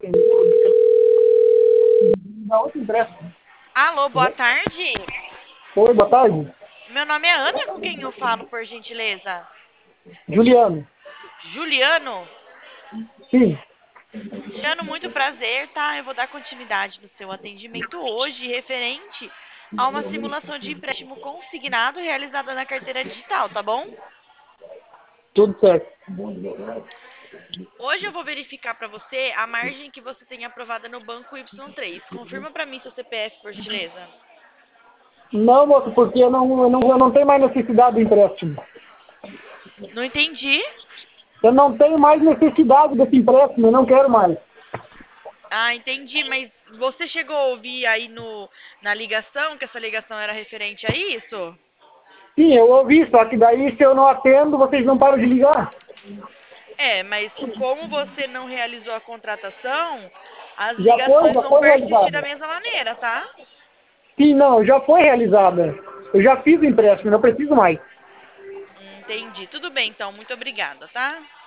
Na outra empréstimo. Alô, boa tarde. Oi, boa tarde. Meu nome é Ana, com quem eu falo, por gentileza? Juliano. Juliano? Sim. Juliano, muito prazer, tá? Eu vou dar continuidade no seu atendimento hoje, referente a uma simulação de empréstimo consignado realizada na carteira digital, tá bom? Tudo certo. Hoje eu vou verificar para você a margem que você tem aprovada no banco Y3. Confirma para mim seu CPF, por gentileza. Não, moço, porque eu não tenho mais necessidade do empréstimo. Não entendi. Eu não tenho mais necessidade desse empréstimo, eu não quero mais. Ah, entendi, mas você chegou a ouvir aí na ligação que essa ligação era referente a isso? Sim, eu ouvi, só que daí se eu não atendo, vocês não param de ligar. É, mas como você não realizou a contratação, as Já foi, ligações já vão foi persistir da realizada. mesma maneira, tá? Sim, não, já foi realizada. Eu já fiz o empréstimo, não preciso mais. Entendi. Tudo bem, então. Muito obrigada, tá?